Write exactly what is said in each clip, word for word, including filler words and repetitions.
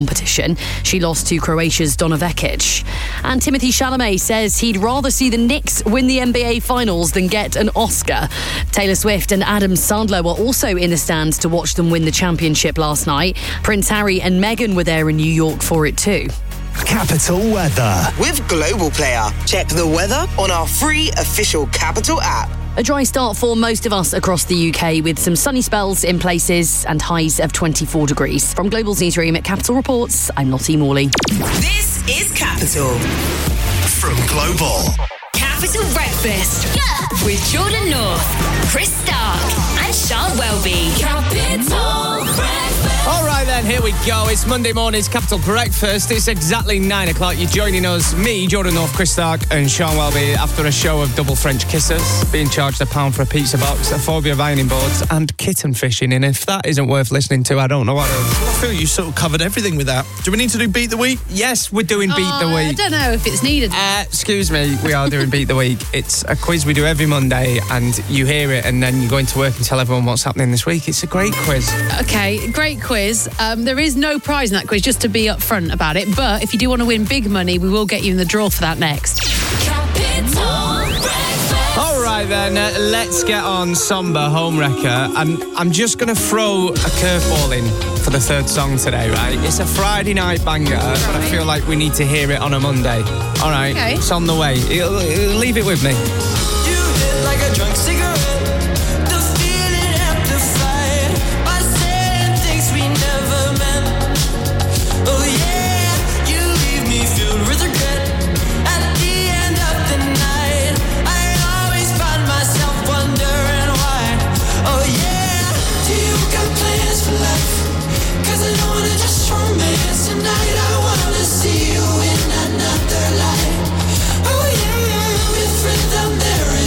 competition. She lost to Croatia's Donna Vekic. And Timothée Chalamet says he'd rather see the Knicks win the N B A Finals than get an Oscar. Taylor Swift and Adam Sandler were also in the stands to watch them win the championship last night. Prince Harry and Meghan were there in New York for it too. Capital Weather. With Global Player. Check the weather on our free official Capital app. A dry start for most of us across the U K with some sunny spells in places and highs of twenty-four degrees. From Global's newsroom at Capital Reports, I'm Lottie Morley. This is Capital. From Global. Capital Breakfast. Yeah. With Jordan North, Chris Stark and Sean Welby. Capital Breakfast. All right then, here we go. It's Monday morning's Capital Breakfast. It's exactly nine o'clock. You're joining us, me, Jordan North, Chris Stark and Sean Welby after a show of double French kisses, being charged a pound for a pizza box, a phobia of ironing boards and kitten fishing. And if that isn't worth listening to, I don't know what is. I feel you sort of covered everything with that. Do we need to do Beat the Week? Yes, we're doing Beat oh, the Week. I don't know if it's needed. Uh, excuse me, we are doing Beat the Week. It's a quiz we do every Monday and you hear it and then you go into work and tell everyone what's happening this week. It's a great quiz. Okay, great quiz. Um, there is no prize in that quiz, just to be upfront about it. But if you do want to win big money, we will get you in the draw for that next. All right then, uh, let's get on Somber Homewrecker. And I'm just going to throw a curveball in for the third song today, right? It's a Friday night banger, right. But I feel like we need to hear it on a Monday. All right, okay. It's on the way. It'll, it'll, leave it with me. You hit like a drunk cigarette. See you in another life. Oh yeah, with rhythm there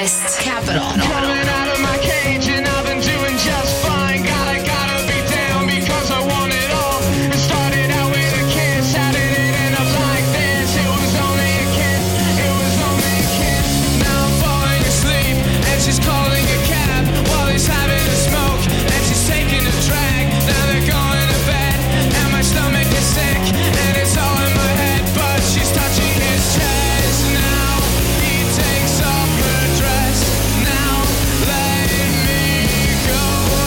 breakfast. Capital. Coming out of my cage and I've been doing just fine. Gotta, gotta be down because I want it all. It started out with a kiss. How did it end up like this? It was only a kiss. It was only a kiss. Now I'm falling asleep and she's calling a cab while he's having a smoke and she's taking a drag. Now they're going to bed and my stomach is sick and it's all in my head, but she's touching his chest now. He takes off her dress now, letting me go.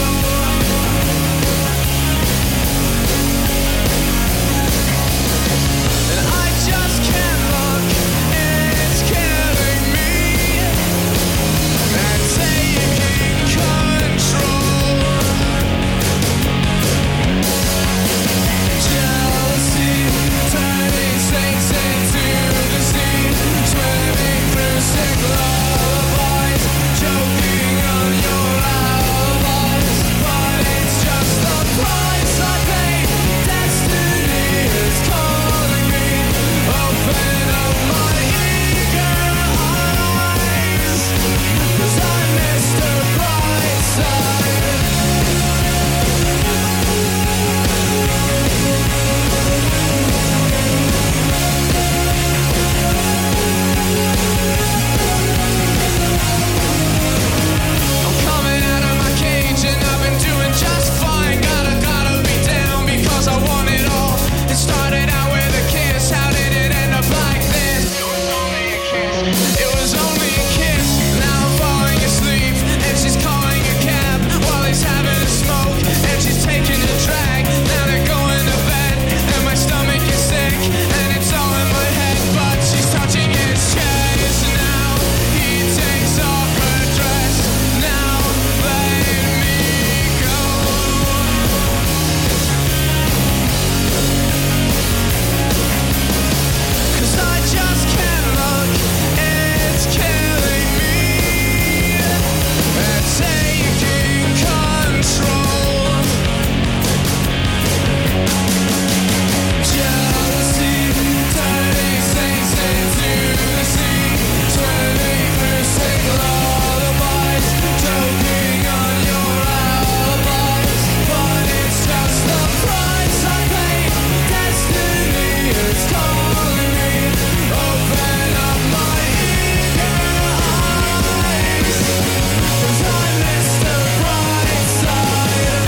And I just can't look, it's killing me. And taking control. Jealousy turning saints into the sea, swimming through sick lullabies, choking on your alibis. But it's just the price I pay. Destiny is calling me. Open up my eager eyes, 'cause I missed the bright side. I'm coming out of my cage and I've been doing just fine. Gotta, gotta be down because I want it all. It started out with a kiss. How did it end up like this? It was only a kiss. It was only a kiss. Now I'm falling asleep and she's calling a cab while he's having a smoke and she's taking a drag. Now they're going to bed and my stomach is sick and it's all in my head, but she's touching his chest now. He takes off her dress now, letting me go. 'Cause I just can't look, it's killing me. And taking control. Jealousy turning saints into the sea, swimming through sick lullabies, choking on your alibis. But it's just the price I pay. Destiny is calling me. Open up my eager eyes, 'cause I missed the bright side.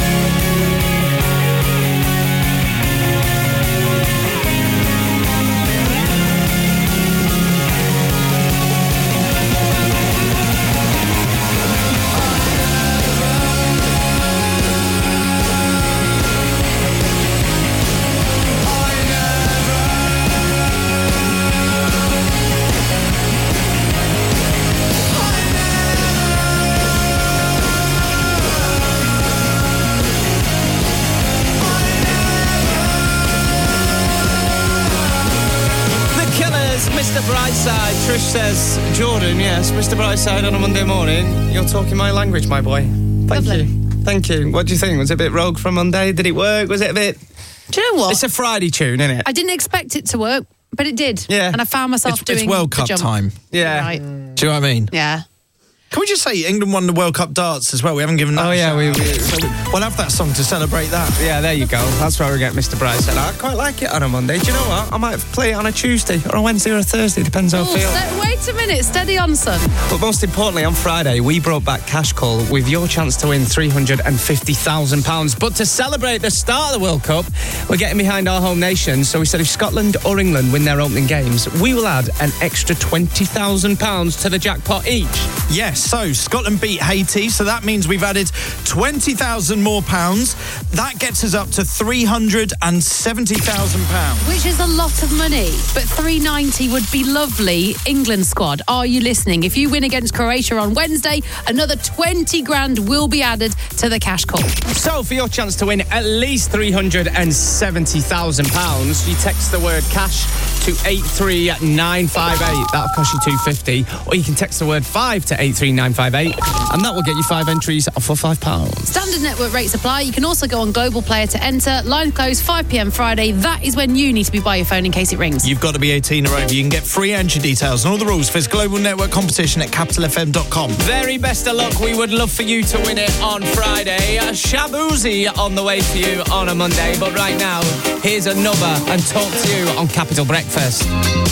The Killers, Mister Brightside. Trish says, Jordan, yes, Mister Brightside on a Monday morning. You're talking my language, my boy. Thank Lovely. you. Thank you. What do you think? Was it a bit rogue for Monday? Did it work? Was it a bit... Do you know what? It's a Friday tune, isn't it? I didn't expect it to work, but it did. Yeah. And I found myself It's, doing it's World the Cup jump. time. Yeah. Right. Do you know what I mean? Yeah. Can we just say England won the World Cup darts as well? We haven't given that Oh, a yeah, shout we- out. we- So we'll have that song to celebrate that. Yeah, there you go. That's where we get Mister Brightside. I quite like it on a Monday. Do you know what? I might play it on a Tuesday or a Wednesday or a Thursday. Depends how I Oh, feel. ste- wait a minute. Steady on, son. But most importantly, on Friday, we brought back Cash Call with your chance to win three hundred fifty thousand pounds. But to celebrate the start of the World Cup, we're getting behind our home nation. So we said if Scotland or England win their opening games, we will add an extra twenty thousand pounds to the jackpot each. Yes, so Scotland beat Haiti, so that means we've added twenty thousand more pounds. That gets us up to three hundred seventy thousand pounds. Which is a lot of money, but three ninety would be lovely. England squad, are you listening? If you win against Croatia on Wednesday, another twenty grand will be added to the cash call. So for your chance to win at least three hundred seventy thousand pounds, you text the word cash to eight three nine five eight. That'll cost you two fifty. Or you can text the word five to eight three nine five eight, and that will get you five entries for five pounds. Standard network rates apply. You can also go on Global Player to enter. Line close five p.m. Friday. That is when you need to be by your phone in case it rings. You've got to be eighteen or over. You can get free entry details and all the rules for this Global Network competition at capital f m dot com. Very best of luck. We would love for you to win it on Friday. Shabuzi on the way for you on a Monday. But right now, here's another and Talk to You on Capital Breakfast.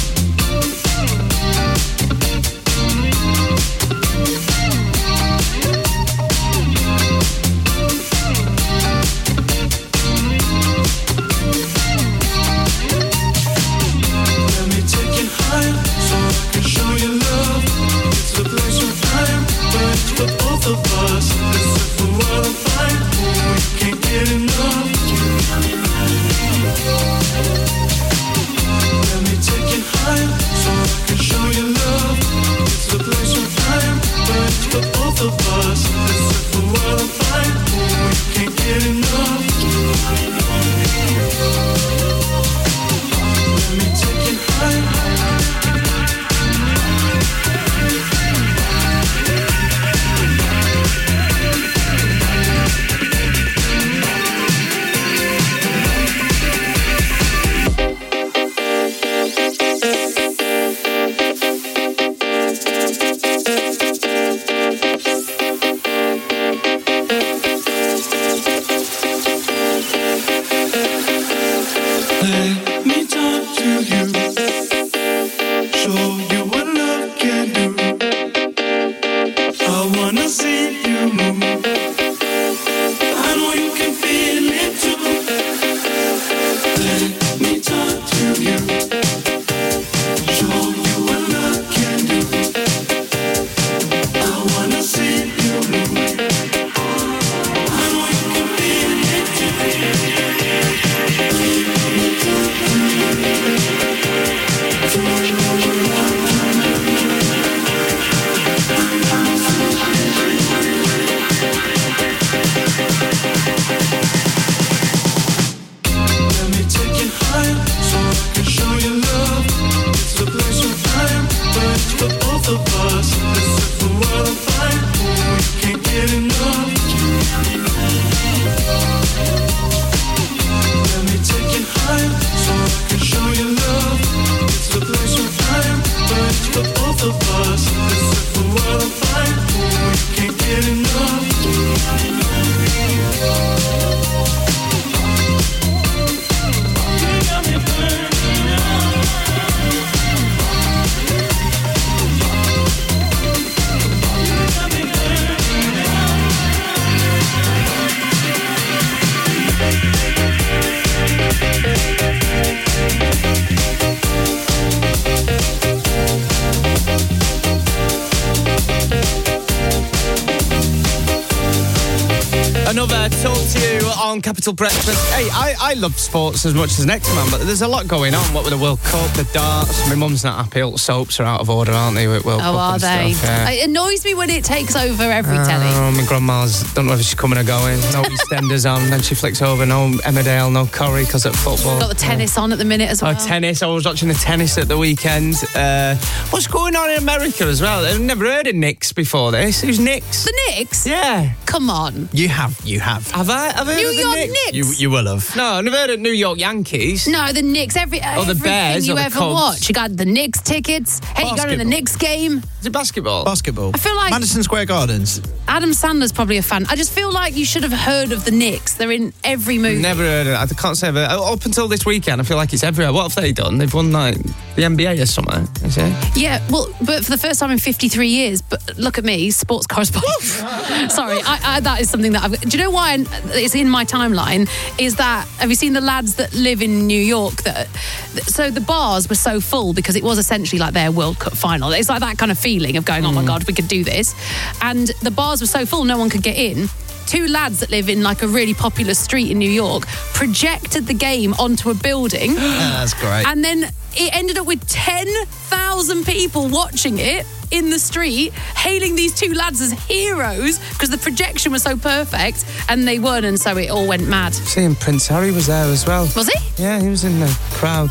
Another Talk to You on Capital Breakfast. Hey, I, I love sports as much as next man, but there's a lot going on. What with the World Cup, the darts. My mum's not happy. All the soaps are out of order, aren't they, with World oh, Cup are and they? stuff. Yeah. It annoys me when it takes over every Oh, telly. my grandma's, don't know if she's coming or going. No EastEnders on, then she flicks over. No Emmerdale, no Corrie, because of football. Got the tennis on at the minute as well. Oh, tennis. I was watching the tennis at the weekend. Uh, what's going on in America as well? I've never heard of Knicks before this. Who's Knicks? The Knicks? Yeah. Come on. You have, you have. Have I? Have I heard New of the York Knicks? Knicks? You, you will have. No, I've never heard of New York Yankees. No, the Knicks. Every, Or the everything Bears you or the ever Cubs. watch. You got the Knicks tickets. Hey, you got in the Basketball. Knicks game. Is it basketball? Basketball. I feel like- Madison Square Gardens. Adam Sandler's probably a fan. I just feel like you should have heard of the Knicks. They're in every movie. Never heard of it. I can't say that. Up until this weekend, I feel like it's everywhere. What have they done? They've won like the N B A or something, is it? Yeah, well, but for the first time in fifty-three years. But look at me, sports correspondent. Sorry, I, I, that is something that I've... Do you know why it's in my timeline? Is that... Have you seen the lads that live in New York? That So the bars were so full because it was essentially like their World Cup final. It's like that kind of feeling of going, oh my God, we could do this. And the bars were so full, no one could get in. Two lads that live in like a really popular street in New York projected the game onto a building. That's great. And then it ended up with ten thousand people watching it in the street, hailing these two lads as heroes because the projection was so perfect, and they won, and so it all went mad. Seeing Prince Harry was there as well. Was he? Yeah, he was in the crowd.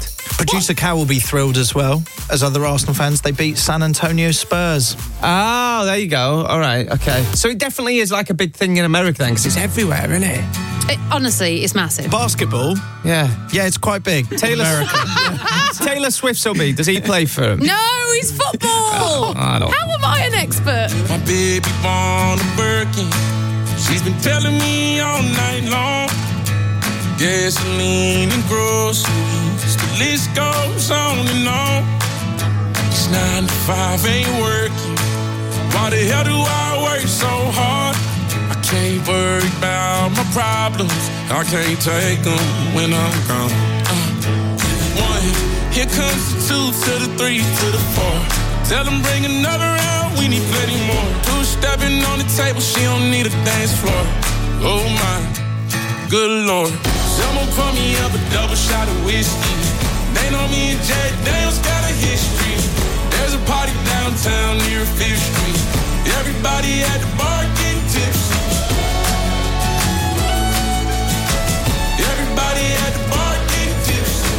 Producer Cal will be thrilled as well, as other Arsenal fans. They beat San Antonio Spurs. Oh, there you go. All right, okay. So it definitely is like a big thing in America then, because it's everywhere, isn't it? It, honestly, it's massive. Basketball? Yeah. Yeah, it's quite big. Taylor, Taylor Swift's hubby, does he play for him? No, he's football. Oh, I don't. How am I an expert? My baby born a Birkin. She's been telling me all night long. Gasoline and groceries, the list goes on and on. It's nine to five, ain't working. Why the hell do I work so hard? I can't worry about my problems. I can't take them when I'm gone. Uh, one, here comes the two to the three to the four. Tell them bring another round, we need plenty more. Two stepping on the table, she don't need a dance floor. Oh my, good Lord. Someone pour me up a double shot of whiskey. They know me and Jay Daniels got a history. There's a party downtown near Fifth Street. Everybody at the bar getting tipsy. Everybody at the bar getting tipsy.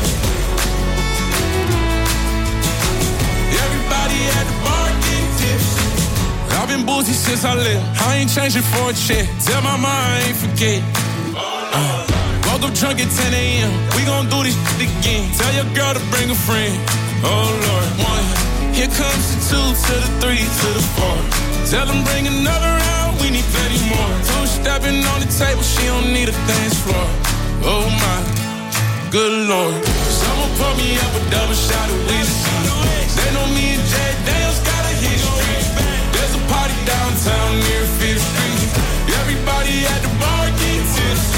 Everybody at the bar getting tipsy. I've been boozy since I left. I ain't changing for a check. Tell my mom I ain't forget. Uh. Woke up drunk at ten a.m. We gon' do this shit again. Tell your girl to bring a friend. Oh Lord, one. Here comes the two to the three to the four. Tell them bring another round. We need plenty more. Two stepping on the table. She don't need a dance floor. Oh my, good Lord. Someone pour me up a double shot of whiskey. They know me and Jay Daniels got a history. There's a party downtown near Fifth Street. Everybody at the bar getting tipsy.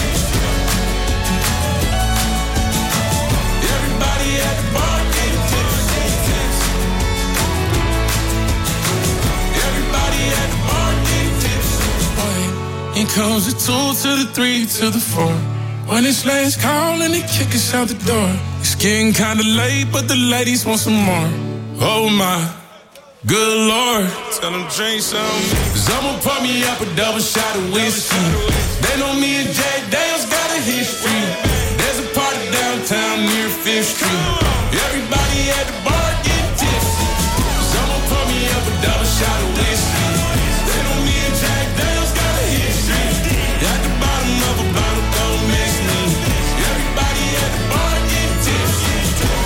Everybody at the bar getting tipsy. Everybody at the bar getting tipsy. Here comes the two to the three to the four. When it's last call and they kick us out the door. It's getting kinda late, but the ladies want some more. Oh my, good Lord. Tell them drink some. Someone pour me up a double shot of whiskey. They know me and Jay Daniels got a history. There's a party downtown near Fifth Street. Everybody at the bar getting tipsy. Someone pour me up a double shot of whiskey. They know me and Jack Daniels got a history. At the bottom of a bottle, don't miss me. Everybody at the bar getting tipsy.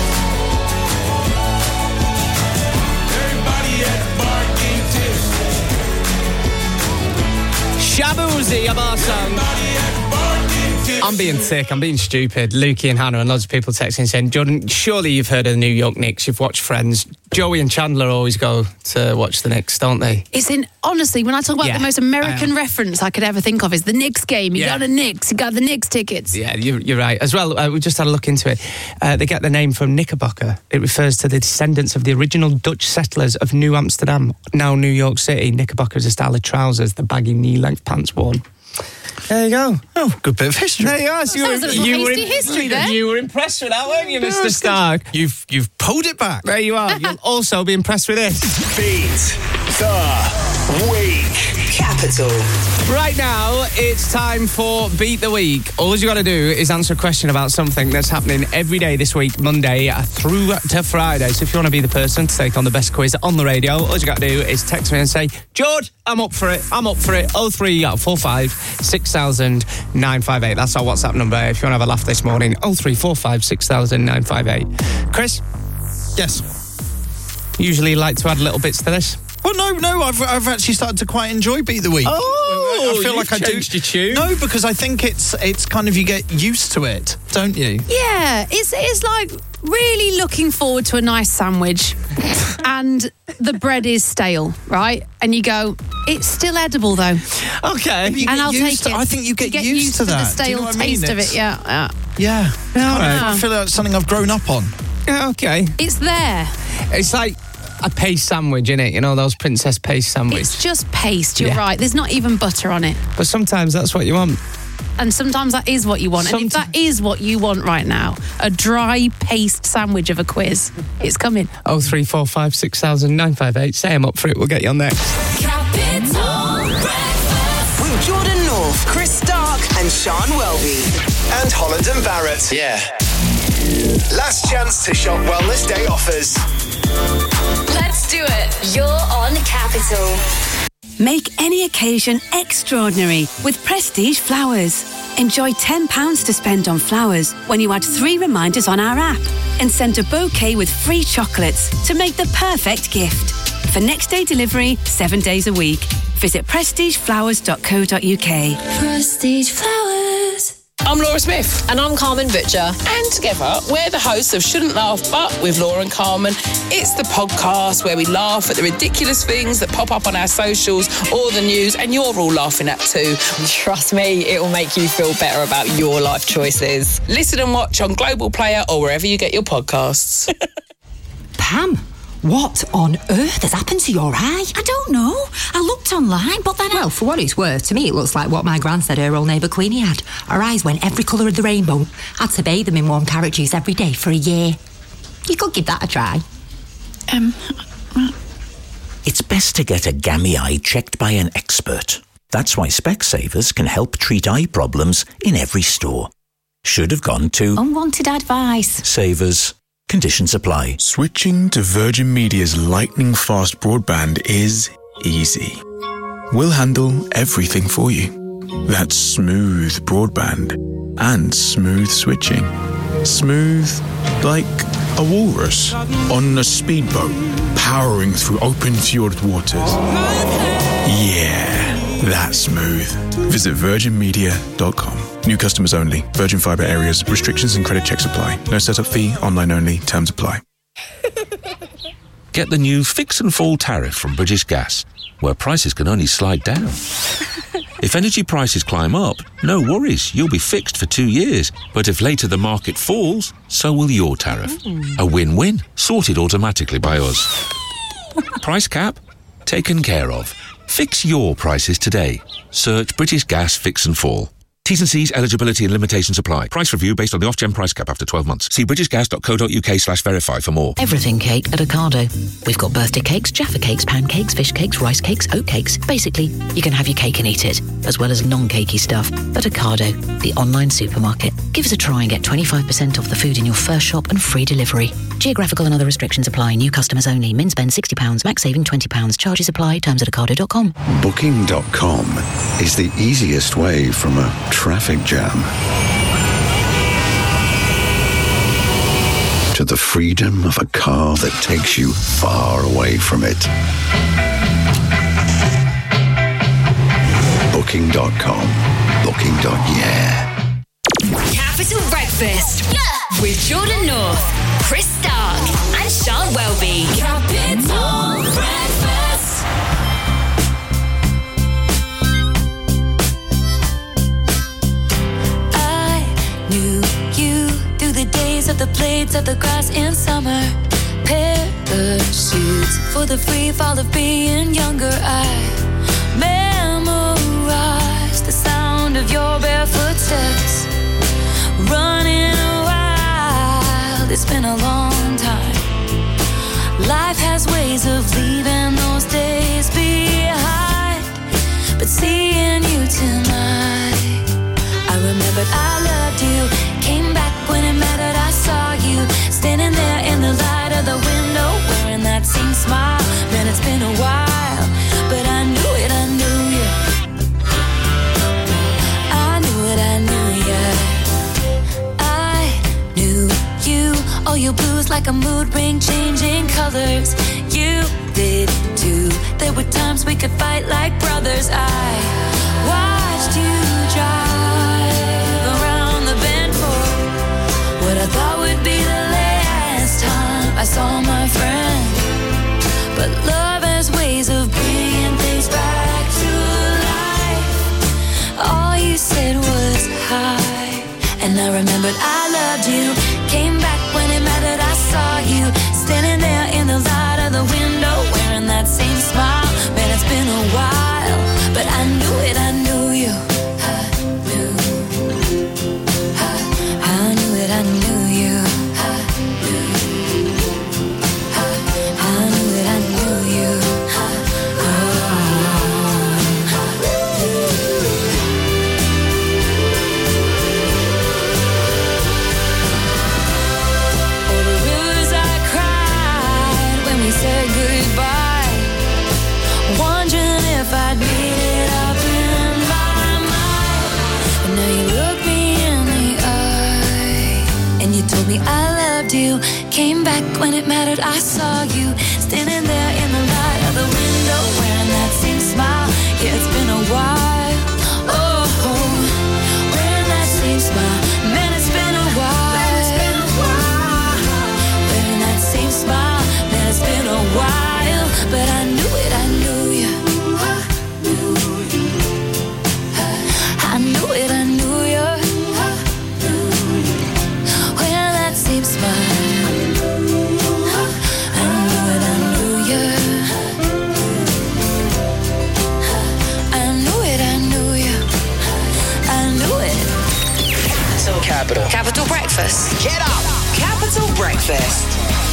Everybody at the bar getting tipsy. Shabuzi, a bar song. I'm being sick, I'm being stupid. Lukey and Hannah and loads of people texting saying, Jordan, surely you've heard of the New York Knicks, you've watched Friends. Joey and Chandler always go to watch the Knicks, don't they? It's in, honestly, when I talk about Yeah, the most American reference I could ever think of is the Knicks game. You Yeah. got the Knicks, you got the Knicks tickets. Yeah, you're, you're right. As well, uh, we just had a look into it. Uh, they get the name from Knickerbocker. It refers to the descendants of the original Dutch settlers of New Amsterdam, now New York City. Knickerbocker is a style of trousers, the baggy knee-length pants worn. There you go. Oh, good bit of history. There you are. So you, That was a little you, were hasty history there. you were impressed with that, weren't you, Mister Stark? You've you've pulled it back. There you are. You'll also be impressed with this. Beat the week. Capital. Right now, it's time for Beat the Week. All you got to do is answer a question about something that's happening every day this week, Monday through to Friday. So if you want to be the person to take on the best quiz on the radio, all you got to do is text me and say, George, I'm up for it. I'm up for it. oh three four five six thousand nine five eight. That's our WhatsApp number if you want to have a laugh this morning. oh three four five six thousand nine five eight. Chris? Yes. Usually like to add little bits to this. Well, no, no, I've, I've actually started to quite enjoy Beat the Week. Oh, I feel you've like I do. changed your tune. No, because I think it's it's kind of, you get used to it, don't you? Yeah, it's it's like really looking forward to a nice sandwich and the bread is stale, right? And you go, it's still edible though. Okay. You and get I'll used take to- it. I think you get used to the that. Do you stale know what I mean? taste of It's- it, yeah. yeah. Yeah. Yeah, all Kind of, right. I feel like it's something I've grown up on. Yeah, okay. It's there. It's like a paste sandwich, innit? You know, those princess paste sandwich. It's just paste, you're Yeah. right. There's not even butter on it. But sometimes that's what you want. And sometimes that is what you want. And if Somet- that is what you want right now, a dry paste sandwich of a quiz, it's coming. oh three four five six thousand nine five eight. Say I'm up for it. We'll get you on next. Capital Breakfast. With Jordan North, Chris Stark, and Sean Welby. And Holland and Barrett. Yeah. Last chance to shop Wellness Day offers. Let's do it. You're on Capital. Make any occasion extraordinary with Prestige Flowers. Enjoy ten pounds to spend on flowers when you add three reminders on our app and send a bouquet with free chocolates to make the perfect gift. For next day delivery, seven days a week. Visit prestige flowers dot co dot uk. Prestige Flowers. I'm Laura Smith. And I'm Carmen Butcher. And together, we're the hosts of Shouldn't Laugh But with Laura and Carmen. It's the podcast where we laugh at the ridiculous things that pop up on our socials or the news, and you're all laughing at too. Trust me, it will make you feel better about your life choices. Listen and watch on Global Player or wherever you get your podcasts. Pam, what on earth has happened to your eye? I don't know. I looked online, but then I... Well, for what it's worth, to me it looks like what my gran said her old neighbour Queenie had. Her eyes went every colour of the rainbow. Had to bathe them in warm carrot juice every day for a year. You could give that a try. Um... It's best to get a gammy eye checked by an expert. That's why Specsavers can help treat eye problems in every store. Should have gone to... Unwanted advice. Savers. Conditions apply. Switching to Virgin Media's lightning-fast broadband is easy. We'll handle everything for you. That's smooth broadband and smooth switching. Smooth like a walrus on a speedboat powering through open fjord waters. Yeah, that's smooth. Visit virgin media dot com. New customers only. Virgin Fibre areas. Restrictions and credit checks apply. No setup fee. Online only. Terms apply. Get the new Fix and Fall tariff from British Gas, where prices can only slide down. If energy prices climb up, no worries, you'll be fixed for two years. But if later the market falls, so will your tariff. A win-win, sorted automatically by us. Price cap? Taken care of. Fix your prices today. Search British Gas Fix and Fall. T's and C's, eligibility and limitations apply. Price review based on the off-gen price cap after twelve months. See british gas dot co dot uk slash verify for more. Everything cake at Ocado. We've got birthday cakes, Jaffa cakes, pancakes, fish cakes, rice cakes, oat cakes. Basically, you can have your cake and eat it, as well as non-cakey stuff. At Ocado, the online supermarket. Give us a try and get twenty-five percent off the food in your first shop and free delivery. Geographical and other restrictions apply. New customers only. Min spend sixty pounds, max saving twenty pounds. Charges apply. Terms at ocado dot com. Booking dot com is the easiest way from a traffic jam to the freedom of a car that takes you far away from it. Booking dot com. Booking. Yeah. Capital Breakfast. Yeah. With Jordan North, Chris Stark, and Sean Welby. Capital Breakfast. I knew you through the days of the blades of the grass in summer. Parachutes for the free fall of being younger. I memorized the sound of your barefoot steps. Running wild, it's been a long time. Life has ways of leaving those days behind. But seeing you tonight, I remembered I loved you. Came back when it mattered, I saw you standing there in the light of the window, wearing that same smile. Man, it's been a while, but I knew it, I knew you. I knew it, I knew you. I knew you. All your blues like a mood ring, changing colors. You did too. There were times we could fight like brothers. I watched you drive around the bend for what I thought would be the last time I saw my friend. But love has ways of bringing things back to life. All you said was hi, and I remembered I loved you. Came back when it mattered, I saw you standing there in the light of the window, wearing that same smile. Man, it's been a while, but I knew it, I knew you. I knew, I, I knew it, I knew you. I, me I loved you. Came back when it mattered, I saw you standing there in the light of the window, wearing that same smile. Yeah, it's been a while. Oh, wearing that same smile. Man, it's been a while. Wearing that same smile. Man, it's been a while. But I knew it, I knew you. I knew it, I knew you. Wearing that same smile. I knew it, I knew you. I knew it, I knew you. I knew it. So Capital. Capital Breakfast. Get up. Capital Breakfast.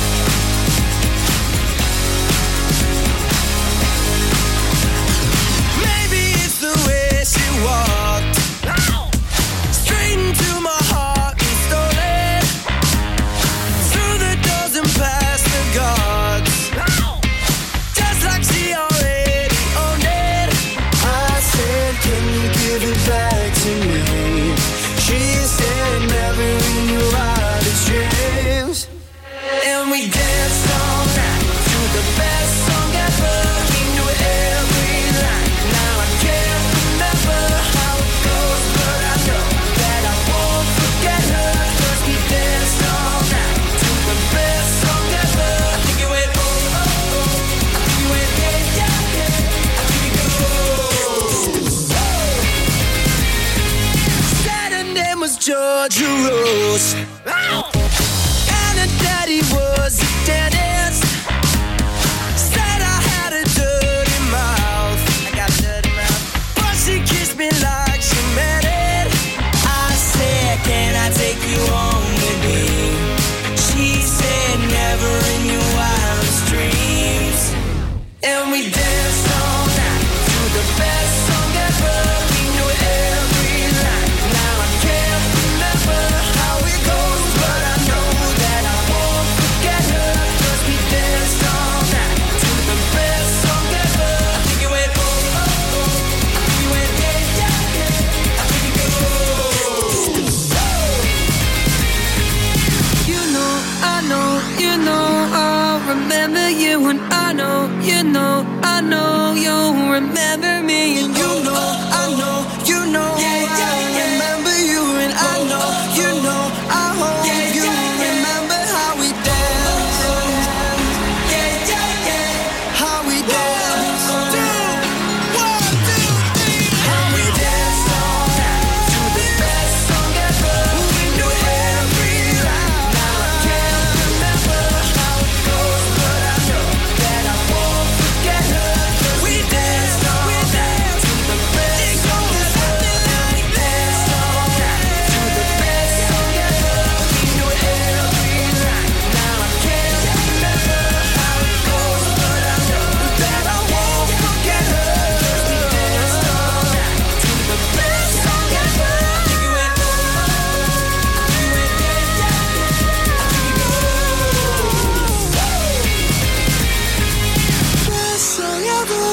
Maybe it's the way she walked straight into my heart and stole it through the doors and past the guards, just like she already owned it. I said, can you give it back to me? She said, never in your wildest dreams. And we danced all night to the best song ever. We knew every line. Now I can't remember how it goes, but I know that I won't forget her. 'Cause we danced all night to the best song ever. I think it went oh, oh, oh. I think it went yeah, yeah, yeah. I think it goes. Said her name was Georgia Rose. And her daddy was a dentist. Said I had a dirty mouth. I got a dirty mouth. But she kissed me like she meant it. I said, can I take you home with me? She said, never in your wildest dreams. And we danced all night to the best song ever. We knew every line. Now I can't remember how it goes, but I know that I won't forget her. 'Cause we danced all night to the best song ever. I think it went oh, oh, oh. I think it went yeah, yeah, yeah. I think it goes. You know, I know, you know, I'll remember you, and I know, you know, I know you'll remember me, and you know, I know, you know, I remember you, and I know, you know, I hope you remember how we danced, how we danced, one, two, three, how we danced all night to the best song ever. We knew every line. Now I can't remember how it goes, but I know that I won't forget her. 'Cause we danced all night to the best song ever. We danced all night to the best song ever. We knew every line. Now I can't remember how it goes, but I know that I won't forget her. 'Cause we danced all night to the best song ever. I think it went oh, I think it went yeah, yeah, yeah. I think it goes. Best song ever.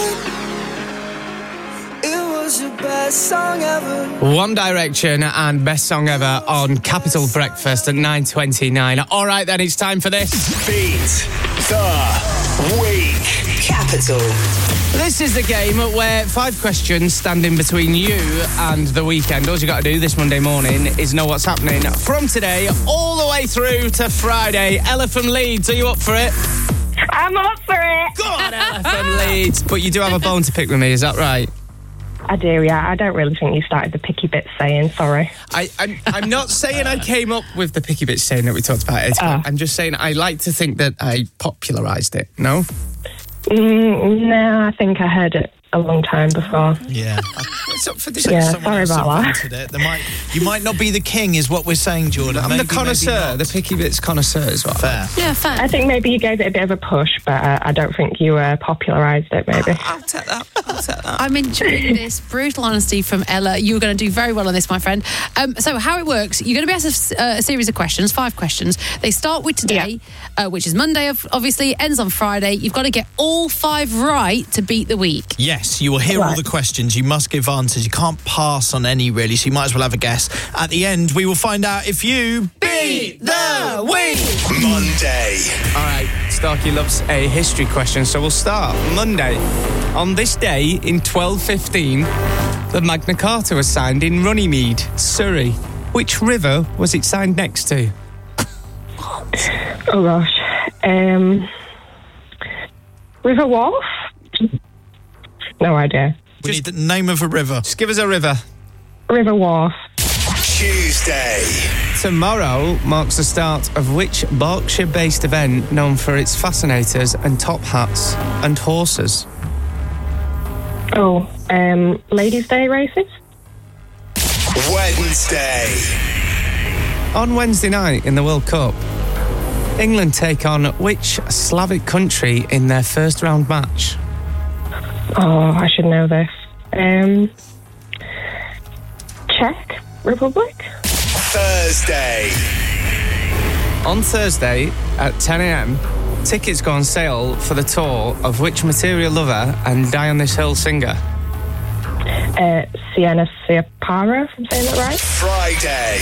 It was your best song ever. One Direction and Best Song Ever on Capital Breakfast at nine twenty-nine. All right, then, it's time for this. Beat the week. Capital. This is the game where five questions stand in between you and the weekend. All you got to do this Monday morning is know what's happening from today all the way through to Friday. Ella from Leeds, are you up for it? I'm up for it. Go on, Ella from Leeds. But you do have a bone to pick with me, is that right? I do, yeah. I don't really think you started the picky bits saying, sorry. I, I'm, I'm not saying I came up with the picky bits saying that we talked about it. Oh. I'm just saying I like to think that I popularised it, no? Mm, no, I think I heard it a long time before. Yeah. It's up for this. Yeah, Someone sorry else about that. invented it. There might, you might not be the king, is what we're saying, Jordan. I'm Maybe, the connoisseur, maybe the picky bits connoisseur as well. Fair. Yeah, fair. I think maybe you gave it a bit of a push, but uh, I don't think you uh, popularised it, maybe. I'll take that. I'll take that. I'm enjoying this brutal honesty from Ella. You're going to do very well on this, my friend. Um, so how it works, you're going to be asked a, uh, a series of questions, five questions. They start with today, yeah. uh, which is Monday, obviously, ends on Friday. You've got to get all five right to beat the week. Yes. guess. You will hear all Right. the questions. You must give answers. You can't pass on any, really, so you might as well have a guess. At the end, we will find out if you beat the week. Monday. All right, Starkey loves a history question, so we'll start. Monday. On this day in twelve fifteen, the Magna Carta was signed in Runnymede, Surrey. Which river was it signed next to? Oh gosh. Um, River Wharf? No idea. We need the name of a river. Just give us a river. River Wharf. Tuesday. Tomorrow marks the start of which Berkshire-based event known for its fascinators and top hats and horses? Oh, um, Ladies' Day races? Wednesday. On Wednesday night in the World Cup, England take on which Slavic country in their first round match? Oh, I should know this. Um, Czech Republic? Thursday. On Thursday at ten a.m, tickets go on sale for the tour of which Material Lover and Die on This Hill singer? Uh, Sienna Siapara, if I'm saying that right? Friday.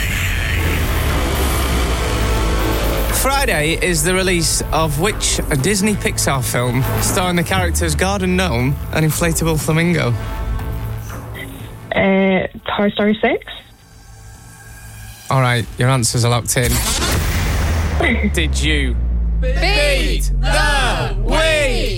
Friday is the release of which Disney Pixar film starring the characters Garden Gnome and Inflatable Flamingo? Uh, Toy Story six? All right, your answers are locked in. Did you beat the week?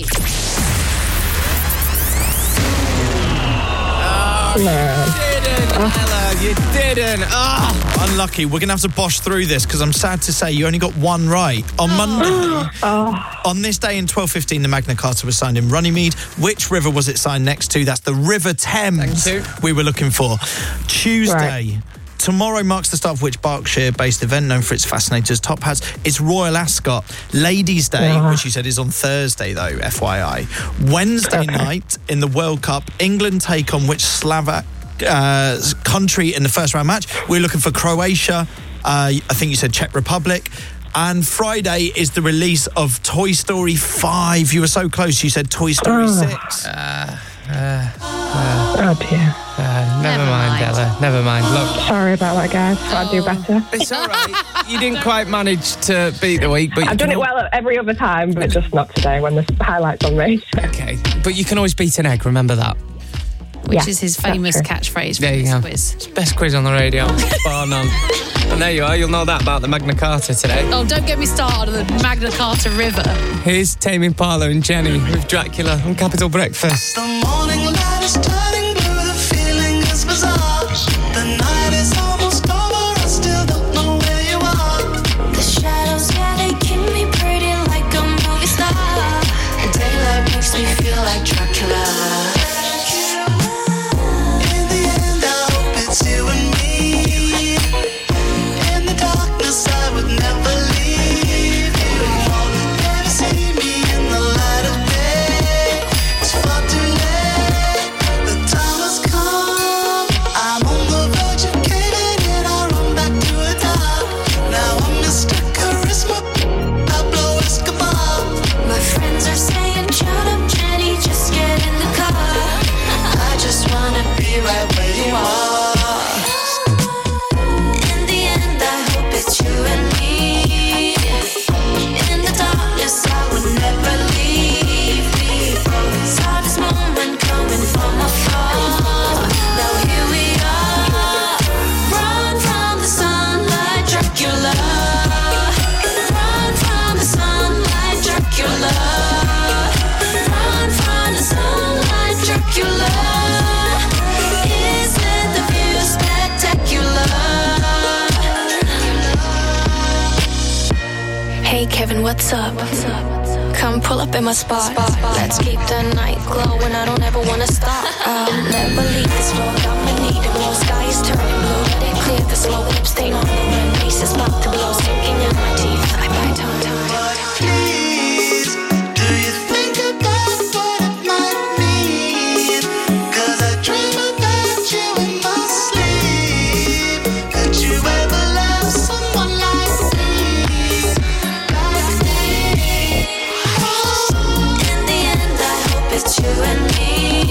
No. Didn't, Ella, you didn't. Ah, unlucky. We're going to have to bosh through this because I'm sad to say you only got one right. On Monday, on this day in twelve fifteen, the Magna Carta was signed in Runnymede. Which river was it signed next to? That's the River Thames we were looking for. Tuesday. Right. Tomorrow marks the start of which Berkshire-based event known for its fascinators, top hats. It's Royal Ascot. Ladies' Day, Yeah. which you said is on Thursday, though, F Y I. Wednesday Okay. night in the World Cup, England take on which Slovak uh, country in the first round match? We're looking for Croatia. Uh, I think you said Czech Republic. And Friday is the release of Toy Story five. You were so close. You said Toy Story Oh. six. Uh, uh, uh, Oh dear. uh, never, Never mind, mind. Ella. Never mind. Look, Sorry about that, guys. I'll do better. it's all right. You didn't quite manage to beat the week, but you I've done can it al- well every other time, but just not today when the highlight's on me. Okay, but you can always beat an egg. Remember that. Which Yeah, is his that's famous true. catchphrase There for you this go. quiz. It's the best quiz on the radio, bar none. And there you are. You'll know that about the Magna Carta today. Oh, don't get me started on the Magna Carta River. Here's Tame Impala and Jenny with Dracula on Capital Breakfast. The morning light is turning blue, the feeling is bizarre. The night is almost over, I still don't know where you are. The shadows, yeah, they keep me pretty like a movie star. And daylight makes me feel like Dracula. In the end, I hope it's you and me. In the darkness, I would never leave you. Never see me in the light of day. It's far too late. The time has come. I'm on the verge of caving in. I run back to the top. Now I'm Mister Charisma, Pablo Escobar. My friends are saying, shut up, Jenny, just get in the car. I just wanna be right where you are. In the end, I hope it's you and me. In the darkness, I would never leave. We both saw this moment coming from afar. Now here we are. Run from the sunlight, Dracula. Run from the sunlight, Dracula. Run from the sunlight, Dracula. Isn't the view spectacular? Hey Kevin, what's up? Come pull up in my spot. Let's keep the night glowing. I don't ever wanna stop. I'll never leave this floor. Got my need to blow. Sky is turning blue. Let it clear the slow lip stain on the wind. Face is about to blow. Sinking in my teeth. I bite tongue tongue. Please, do you think about what it might mean? 'Cause I dream about you in my sleep. Could you ever love someone like me? Like me? In the end, I hope it's you and me.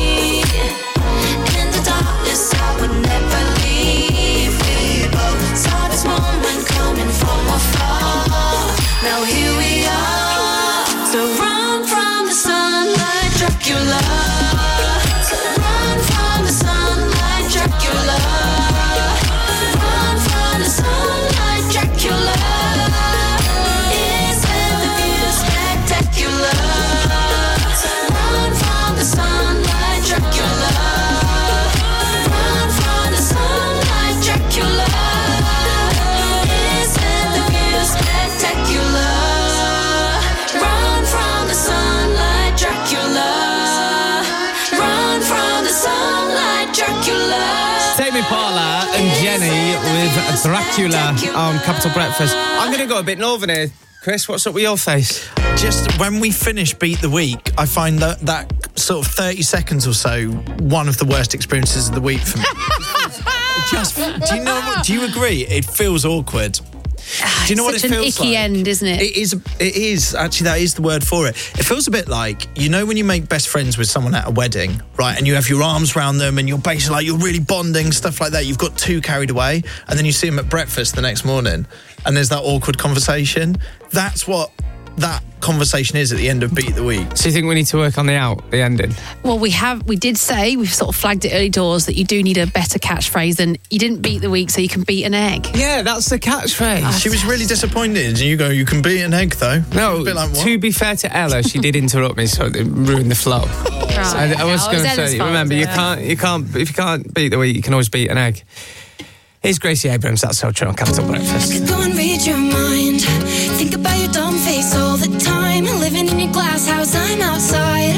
Now here we are. So run from the sun like Dracula. So run from the sun like Dracula. Run from the sun like Dracula. Isn't the view spectacular? Run from the sun like Dracula. Run from the sun like Dracula. Isn't the view spectacular? Run from the sun like Dracula. Run from the sun like Dracula. Tame Impala and Jenny with Dracula on Capital Breakfast. I'm going to go a bit northern here. Chris, what's up with your face? Just when we finish Beat the Week, I find that that sort of thirty seconds or so one of the worst experiences of the week for me. Just, do you know what? Do you agree? It feels awkward. Do you know what it Such an feels icky like? end, isn't it? It is. It is actually. That is the word for it. It feels a bit like, you know, when you make best friends with someone at a wedding, right? And you have your arms around them, and you're basically like you're really bonding, stuff like that. You've got too carried away, and then you see them at breakfast the next morning, and there's that awkward conversation. That's what that conversation is at the end of Beat the Week. So you think we need to work on the out, the ending? Well, we have. We did say, we've sort of flagged it early doors, that you do need a better catchphrase than you didn't beat the week so you can beat an egg. Yeah, that's the catchphrase. She was really disappointed, and you go, you can beat an egg though. No, A bit like, what? to be fair to Ella, she did interrupt me, so it ruined the flow. Right. I, I was Oh, going it to was Ella's say, fault, remember, you yeah. can't, you can't, if you can't beat the week, you can always beat an egg. Here's Gracie Abrams. That's so true on Capital Breakfast. Go and read your mind. Think about your dumb face all the time. Living in your glass house, I'm outside.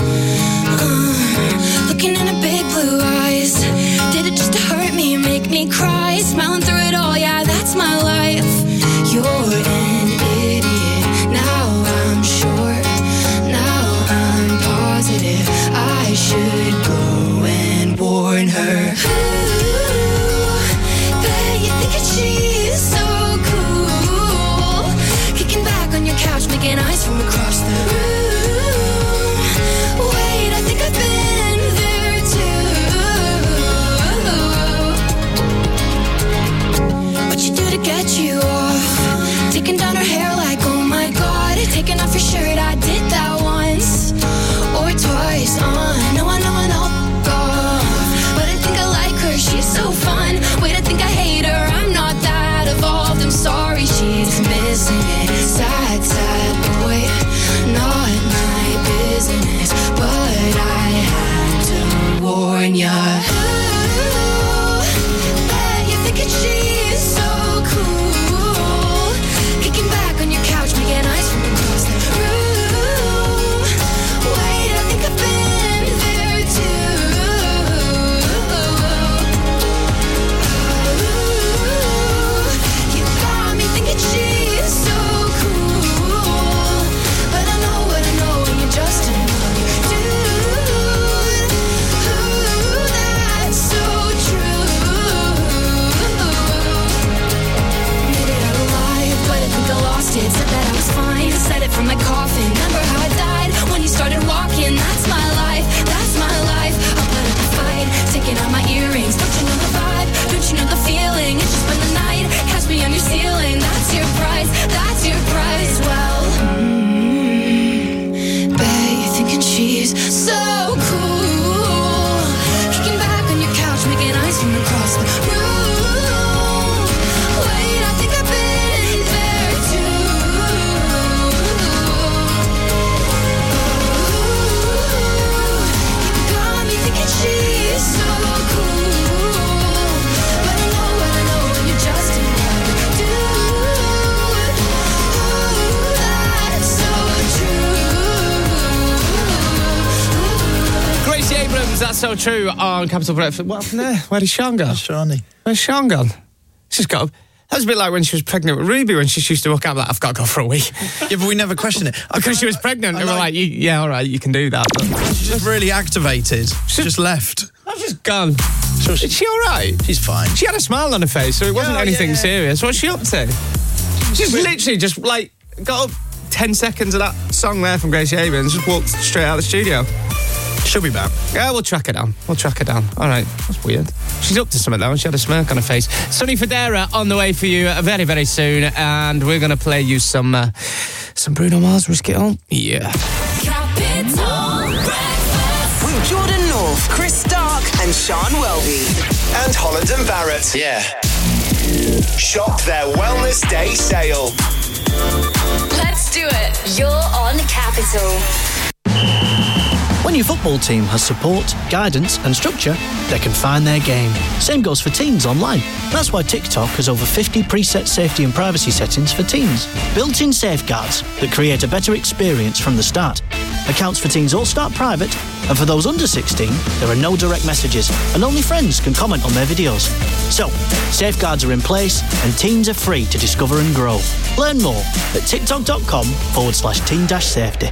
Uh, looking in her big blue eyes. Did it just to hurt me and make me cry? Smiling through it all, yeah, that's my life. You're an idiot. Now I'm sure. Now I'm positive. I should go and warn her. She's so cool. Kicking back on your couch, making eyes from across the room. Wait, I think I've been there too. What you do to get you off? Taking down her hair like, oh my god. Taking off your shirt, I did that once or twice. Uh, no, I know I know. But I think I like her, she's so fun. Wait, I think I hate her, I'm not that evolved. I'm sorry, she's missing it. Sad, sad boy, not my business. But I had to warn ya. Ooh, bet you're thinking she's so cool. Kicking back on your couch, making eyes from across the room. Wait, I think I've been there too. You got me thinking she's so cool. But I know what I know, and you're just another dude. Ooh, that's so true. Made it out alive, but I think I lost it. Said that I was fine, said it from my coffin. Remember how I died when you started walking? That's my life, that's my life. I'll put up a fight, taking out my earrings. Don't you know the vibe? Don't you know the feeling? It's just been the night. Catch me on your ceiling. That's your price, that's your price. Well, mm, bet you're thinking she's so cool. Kicking back on your couch, making eyes from across the room. Wait, I think I've been there too. You got me thinking she's so cool. But I know what I know, and you're just another dude. Ooh, that's so true. Gracie Abrams, that's so true on Capital Breakfast. What happened there? Where did Sean go? Shawnee. Where's Sean gone? She's got. That was a bit like when she was pregnant with Ruby, when she used to walk out like, I've got to go for a week. Yeah, but we never questioned it. Because she was pregnant, and we're like, you, yeah, all right, you can do that. But She's just really activated. She just left. I've just gone. So she- Is she all right? She's fine. She had a smile on her face, so it wasn't Yeah, anything yeah. serious. What's she up to? She's literally just like got up ten seconds of that song there from Gracie Abrams, just walked straight out of the studio. She'll be back. Yeah, we'll track her down. We'll track her down. All right, that's weird. She's up to something though. She had a smirk on her face. Sonny Fodera on the way for you very, very soon, and we're going to play you some uh, some Bruno Mars. Risk it all? Yeah. Capital Breakfast with Jordan North, Chris Stark, and Sean Welby. And Holland and Barrett. Yeah. Shop their Wellness Day sale. Let's do it. You're on Capital. When your football team has support, guidance and structure, they can find their game. Same goes for teens online. That's why TikTok has over fifty preset safety and privacy settings for teens. Built-in safeguards that create a better experience from the start. Accounts for teens all start private, and for those under sixteen, there are no direct messages, and only friends can comment on their videos. So, safeguards are in place, and teens are free to discover and grow. Learn more at tiktok.com forward slash teen dash safety.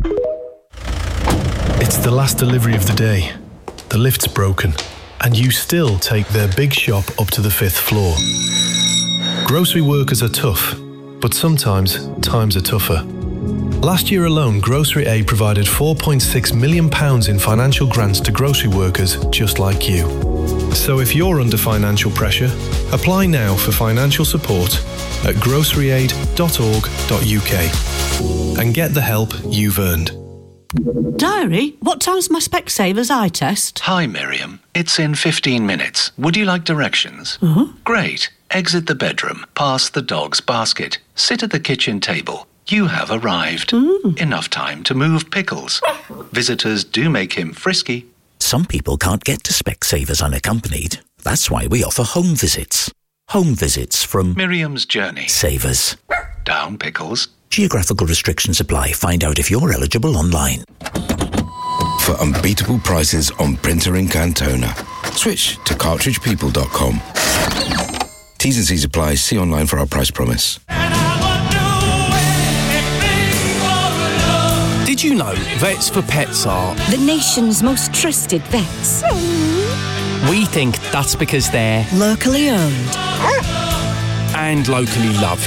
It's the last delivery of the day. The lift's broken, and you still take their big shop up to the fifth floor. Grocery workers are tough, but sometimes times are tougher. Last year alone, Grocery Aid provided four point six million pounds in financial grants to grocery workers just like you. So if you're under financial pressure, apply now for financial support at grocery aid dot org dot U K and get the help you've earned. Diary, what time's my Specsavers eye test? Hi, Miriam. It's in fifteen minutes. Would you like directions? Uh-huh. Great. Exit the bedroom, past the dog's basket, sit at the kitchen table. You have arrived. Mm. Enough time to move pickles. Visitors do make him frisky. Some people can't get to Specsavers unaccompanied. That's why we offer home visits. Home visits from Miriam's Journey. Savers. Down pickles. Geographical restrictions apply. Find out if you're eligible online. For unbeatable prices on printer ink and toner, switch to cartridge people dot com. T's and C's apply. See online for our price promise. Did you know Vets for Pets are the nation's most trusted vets? We think that's because they're locally owned and locally loved.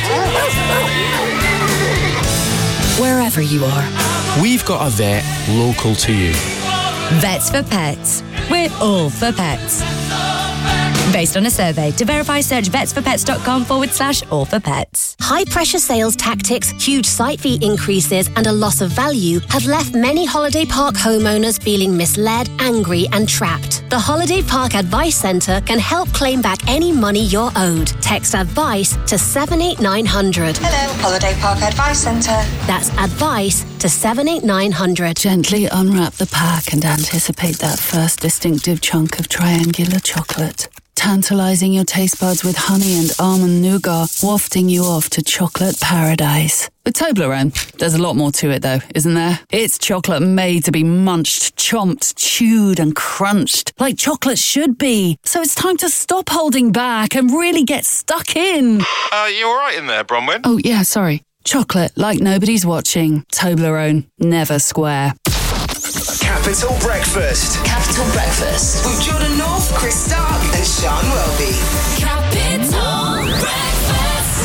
Wherever you are, we've got a vet local to you. Vets for Pets. We're all for pets. Based on a survey. To verify, search vetsforpets.com forward slash all for pets. High pressure sales tactics, huge site fee increases, and a loss of value have left many holiday park homeowners feeling misled, angry, and trapped. The Holiday Park Advice Centre can help claim back any money you're owed. Text ADVICE to seven eight nine hundred. Hello, Holiday Park Advice Centre. That's ADVICE to seven eight nine hundred. Gently unwrap the pack and anticipate that first distinctive chunk of triangular chocolate. Tantalizing your taste buds with honey and almond nougat, wafting you off to chocolate paradise. With Toblerone, there's a lot more to it though, isn't there? It's chocolate made to be munched, chomped, chewed and crunched, like chocolate should be. So it's time to stop holding back and really get stuck in. Uh, you alright in there, Bronwyn? Oh yeah, sorry. Chocolate like nobody's watching. Toblerone, never square. Capital Breakfast. Capital Breakfast with Jordan North, Chris Stark, and Sean Welby. Capital Breakfast.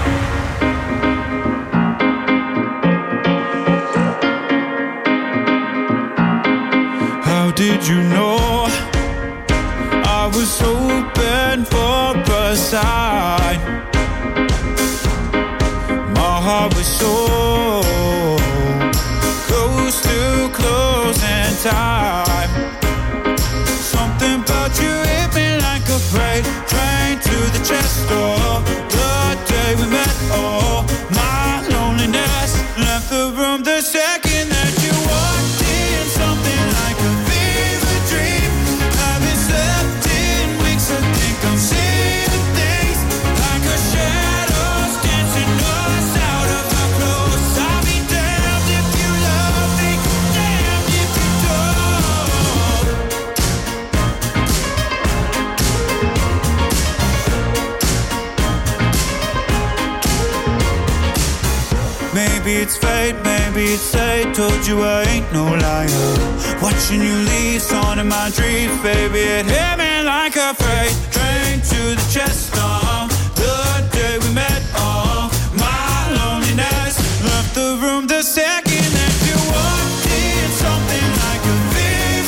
How did you know I was hoping for a sign? My heart was so close to closing time. Something about you hit me like a freight train to the chest door. The day we met, oh, my loneliness left the room the second that you walked in. Something like a fever dream. Haven't slept in weeks. I think I'm seeing things like a shadows dancing us out of our clothes. I'll be damned if you love me, damned if you don't. Maybe it's fate, maybe it's fate. Told you I ain't no liar. Watching you leave, on in my dreams, baby. It hit me like a freight train to the chest. Oh, the day we met. Oh, my loneliness left the room the second that you walked in. Something like a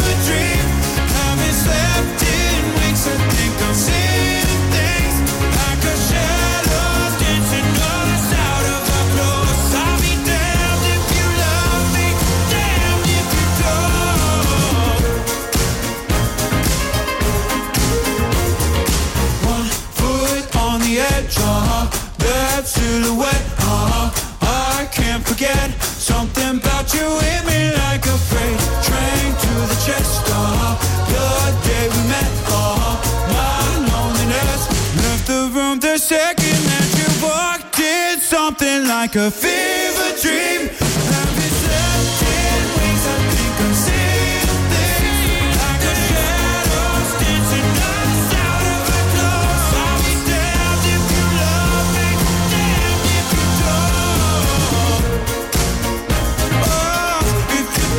can't forget. Something about you hit me like a freight train to the chest. Uh-huh. The day we met, uh-huh. My loneliness left the room the second that you walked in. Something like a fever dream. Have you slept in ways I think I'm seeing things like a shadows dancing us out of our clothes. I'll be damned if you love me, damned if you don't. Oh, if you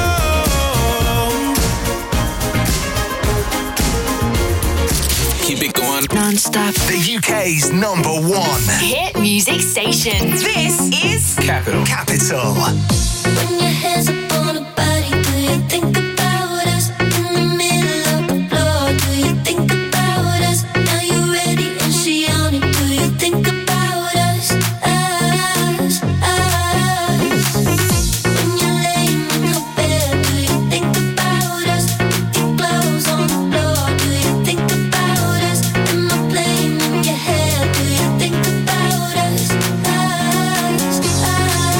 don't. Keep it going non-stop. The U K's number one hit music station. This is Capital. Capital. When your hands up on a body, do you think about us? In the middle of the floor, do you think about us? Now you ready and she on it, do you think about us? Us, us. When you're laying in her bed, do you think about us? Your clothes on the floor, do you think about us? Am I playing in your head, do you think about us? Us, us.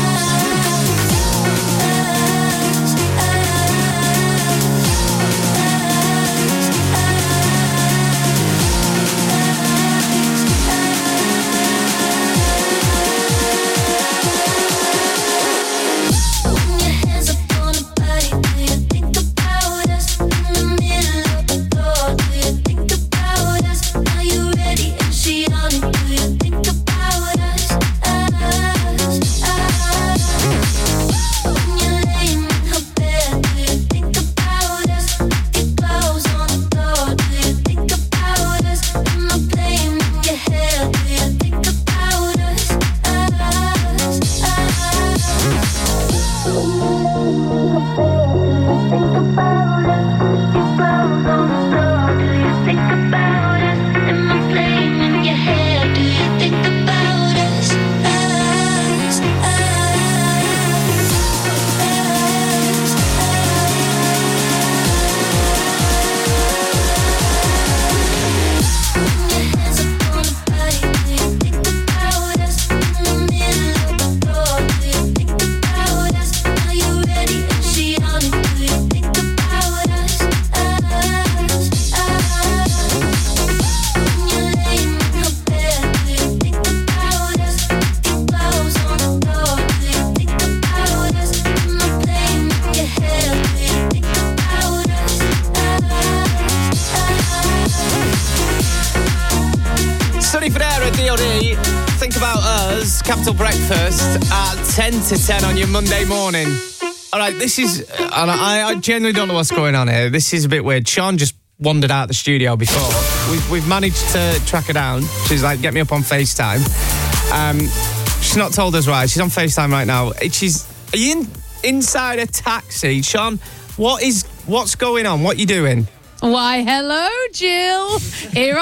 Capital Breakfast at ten to ten on your Monday morning. All right, this is... And I, I genuinely don't know what's going on here. This is a bit weird. Sean just wandered out the studio before. We've, we've managed to track her down. She's like, get me up on FaceTime. Um, she's not told us why. She's on FaceTime right now. She's... Are you in, inside a taxi? Sean, what is... What's going on? What are you doing? Why, hello, Jill. Here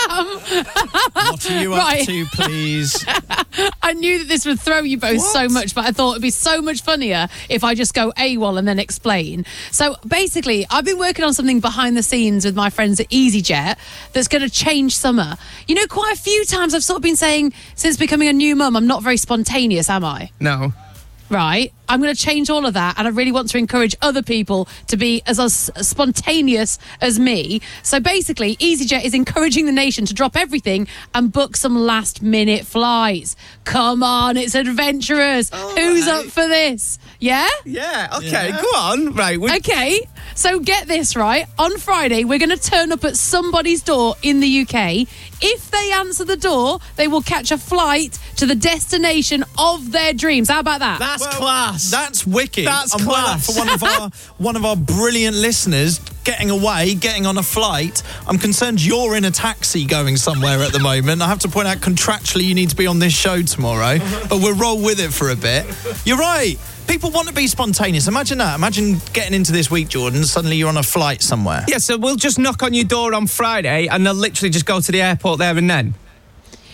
I am. What are you right. up to, please? I knew that this would throw you both what? so much, but I thought it'd be so much funnier if I just go AWOL and then explain. So basically, I've been working on something behind the scenes with my friends at EasyJet that's going to change summer. You know, quite a few times I've sort of been saying, since becoming a new mum, I'm not very spontaneous, am I? No. Right, I'm going to change all of that, and I really want to encourage other people to be as, as spontaneous as me. So basically, EasyJet is encouraging the nation to drop everything and book some last-minute flights. Come on, it's adventurous. Oh, Who's right. up for this? Yeah? Yeah, okay, yeah. go on. Right. We- okay, so get this, right? On Friday, we're going to turn up at somebody's door in the U K. If they answer the door, they will catch a flight to the destination of their dreams. How about that? That's well, class. That's wicked. That's and class. For one of our one of our brilliant listeners getting away, getting on a flight. I'm concerned you're in a taxi going somewhere at the moment. I have to point out contractually you need to be on this show tomorrow, but we'll roll with it for a bit. You're right. People want to be spontaneous. Imagine that. Imagine getting into this week, Jordan, suddenly you're on a flight somewhere. Yeah, so we'll just knock on your door on Friday and they'll literally just go to the airport there and then.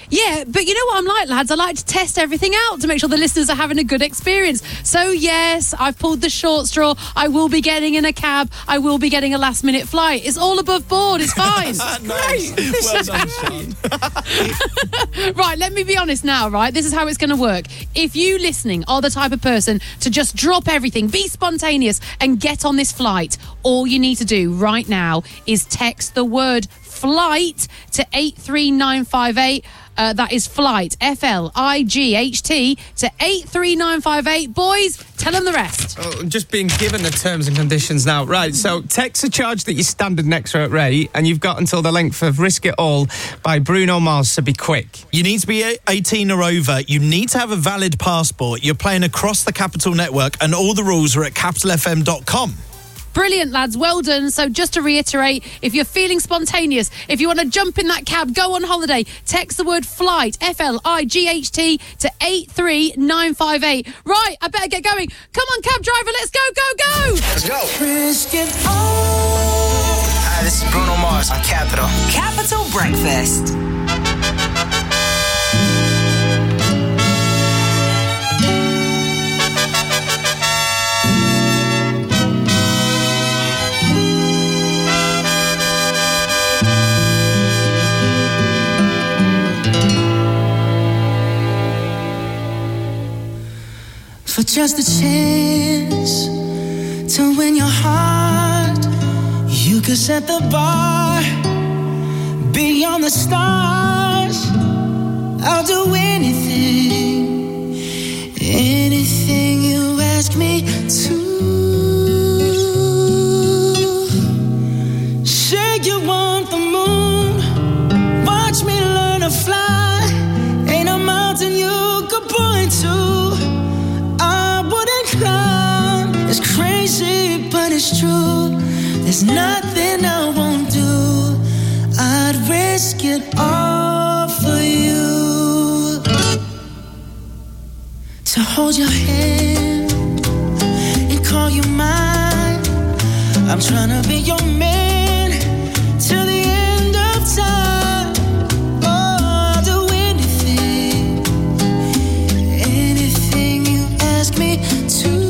Yeah, but you know what I'm like, lads? I like to test everything out to make sure the listeners are having a good experience. So, yes, I've pulled the short straw. I will be getting in a cab. I will be getting a last-minute flight. It's all above board. It's fine. Nice. Well done, Sean. Right, let me be honest now, right? This is how it's going to work. If you listening are the type of person to just drop everything, be spontaneous and get on this flight, all you need to do right now is text the word flight to eight three nine five eight. Uh, that is flight, F L I G H T, to eight three nine five eight. Boys, tell them the rest. Oh, just being given the terms and conditions now. Right, so text a charge that your standard next rate, and you've got until the length of Risk It All by Bruno Mars, so be quick. You need to be eighteen or over. You need to have a valid passport. You're playing across the Capital Network, and all the rules are at capital f m dot com. Brilliant, lads. Well done. So just to reiterate, if you're feeling spontaneous, if you want to jump in that cab, go on holiday, text the word flight, F L I G H T, to eight three nine five eight. Right, I better get going. Come on, cab driver, let's go, go, go. Let's go. Risk it all. Hi, this is Bruno Mars on Capital. Capital Breakfast. For just a chance to win your heart, you could set the bar beyond the stars. I'll do anything, anything you ask me to. Say you want the moon, watch me learn to fly. Ain't a mountain you could point to. It's crazy, but it's true. There's nothing I won't do. I'd risk it all for you. To hold your hand and call you mine. I'm trying to be your man till the end of time. Oh, I'll do anything, anything you ask me to.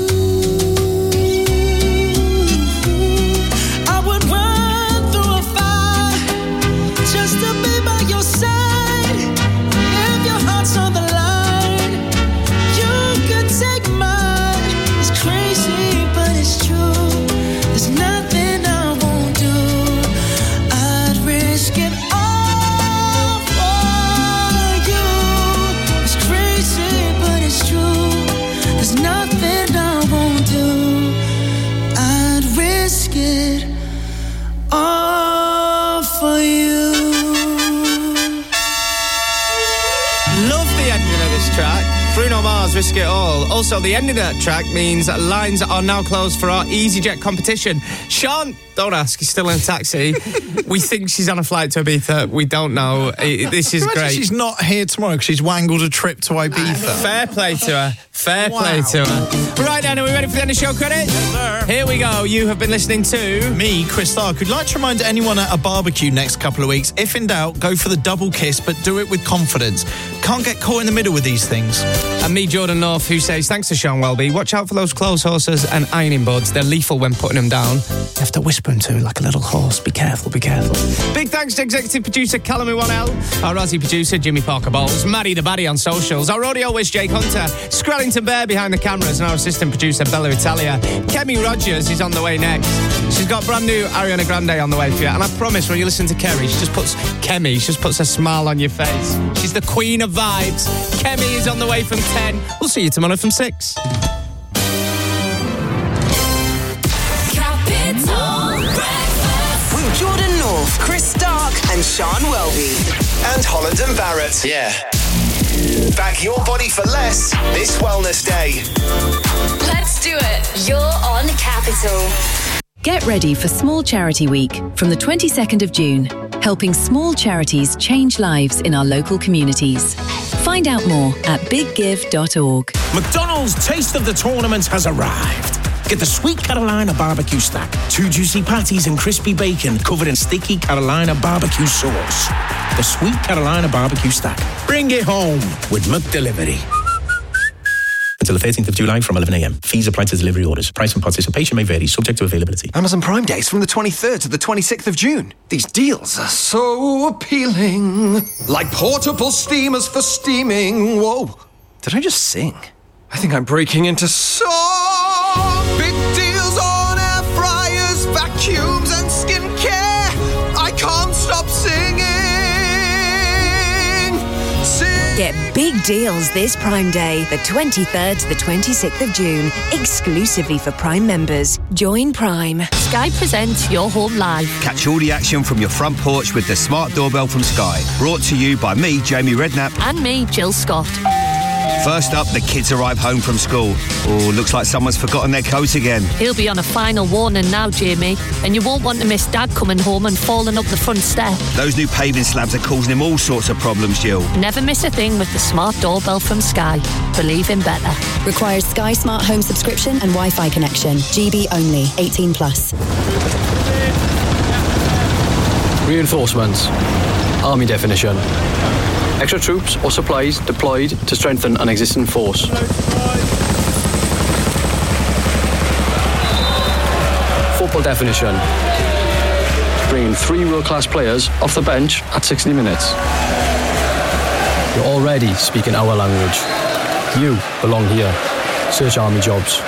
Bruno Mars, Risk It All. Also, the ending of that track means that lines are now closed for our EasyJet competition. Sean, don't ask, he's still in a taxi. We think she's on a flight to Ibiza. We don't know. This is great. She's not here tomorrow because she's wangled a trip to Ibiza. Fair play to her. Fair wow. play to her. Right then, are we ready for the end of show credits? Yes, sir. Here we go. You have been listening to... me, Chris Stark, who'd like to remind anyone at a barbecue next couple of weeks, if in doubt, go for the double kiss, but do it with confidence. Can't get caught in the middle with these things. And me, Jordan North, who says, thanks to Sean Welby, watch out for those clothes horses and ironing boards. They're lethal when putting them down. You have to whisper them to like a little horse. Be careful, be careful. Big thanks to executive producer Callum Iwanel, our Aussie producer Jimmy Parker Bowles, Maddie the Baddie on socials, our audio whiz Jake Hunter, Screllington Bear behind the cameras, and our assistant producer Bella Italia. Kemi Rogers is on the way next. She's got brand new Ariana Grande on the way for you, and I promise when you listen to Kerry, she just puts Kemi, she just puts a smile on your face. She's the queen of vibes. Kemi is on the way from ten. We'll see you tomorrow from six. With Jordan North, Chris Stark and Sean Welby. And Holland and Barrett. Yeah. Back your body for less this Wellness Day. Let's do it. You're on Capital. Get ready for Small Charity Week from the twenty-second of June, helping small charities change lives in our local communities. Find out more at big give dot org. McDonald's Taste of the Tournament has arrived. Get the Sweet Carolina Barbecue Stack. Two juicy patties and crispy bacon covered in sticky Carolina barbecue sauce. The Sweet Carolina Barbecue Stack. Bring it home with McDelivery. Until the thirteenth of July from eleven a.m. Fees apply to delivery orders. Price and participation may vary, subject to availability. Amazon Prime Days from the twenty-third to the twenty-sixth of June. These deals are so appealing. Like portable steamers for steaming. Whoa. Did I just sing? I think I'm breaking into song. Big deals on air fryers, vacuums and skincare. I can't stop singing. Sing. Get big deals this Prime Day, the twenty-third to the twenty-sixth of June, exclusively for Prime members. Join Prime. Sky presents Your Home Live. Catch all the action from your front porch with the smart doorbell from Sky. Brought to you by me, Jamie Redknapp. And me, Jill Scott. First up, the kids arrive home from school. Oh, looks like someone's forgotten their coat again. He'll be on a final warning now, Jamie, and you won't want to miss Dad coming home and falling up the front step. Those new paving slabs are causing him all sorts of problems, Jill. Never miss a thing with the smart doorbell from Sky. Believe in better. Requires Sky Smart Home subscription and Wi-Fi connection. G B only. eighteen plus. Reinforcements. Army definition. Extra troops or supplies deployed to strengthen an existing force. Football definition. Bringing three world-class players off the bench at sixty minutes. You're already speaking our language. You belong here. Search Army jobs.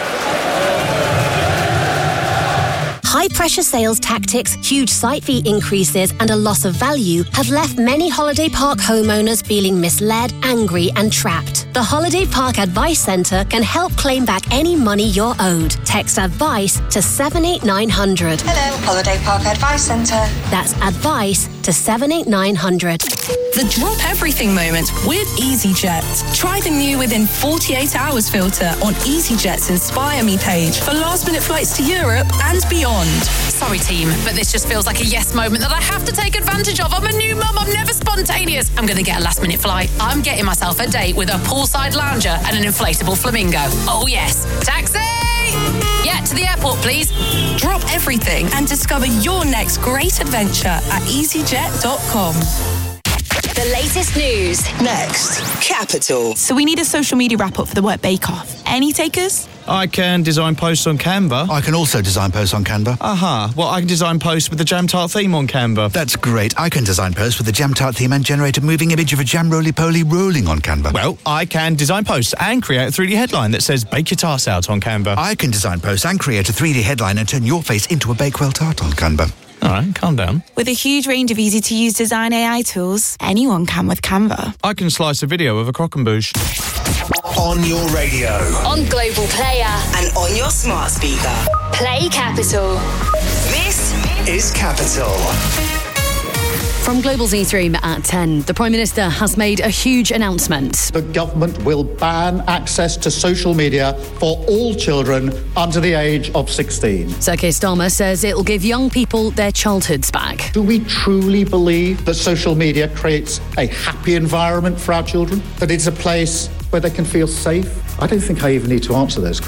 High-pressure sales tactics, huge site fee increases and a loss of value have left many holiday park homeowners feeling misled, angry and trapped. The Holiday Park Advice Centre can help claim back any money you're owed. Text ADVICE to seven eight nine hundred. Hello, Holiday Park Advice Centre. That's ADVICE to seven eight nine hundred. The drop everything moment with EasyJet. Try the new within forty-eight hours filter on EasyJet's Inspire Me page for last-minute flights to Europe and beyond. Sorry, team, but this just feels like a yes moment that I have to take advantage of. I'm a new mum. I'm never spontaneous. I'm going to get a last-minute flight. I'm getting myself a date with a poolside lounger and an inflatable flamingo. Oh, yes. Taxi! Yeah, to the airport, please. Drop everything and discover your next great adventure at easyjet dot com. The latest news. Next, Capital. So we need a social media wrap-up for the Work Bake-Off. Any takers? I can design posts on Canva. I can also design posts on Canva. Aha. Uh-huh. Well, I can design posts with the Jam Tart theme on Canva. That's great. I can design posts with the Jam Tart theme and generate a moving image of a jam roly-poly rolling on Canva. Well, I can design posts and create a three D headline that says bake your tarts out on Canva. I can design posts and create a three D headline and turn your face into a Bakewell tart on Canva. All right, calm down. With a huge range of easy-to-use design A I tools, anyone can with Canva. I can slice a video of a croquembouche. On your radio. On Global Player. And on your smart speaker. Play Capital. This is Capital. From Global's newsroom at ten, the Prime Minister has made a huge announcement. The government will ban access to social media for all children under the age of sixteen. Sir Keir Starmer says it will give young people their childhoods back. Do we truly believe that social media creates a happy environment for our children? That it's a place where they can feel safe? I don't think I even need to answer those questions.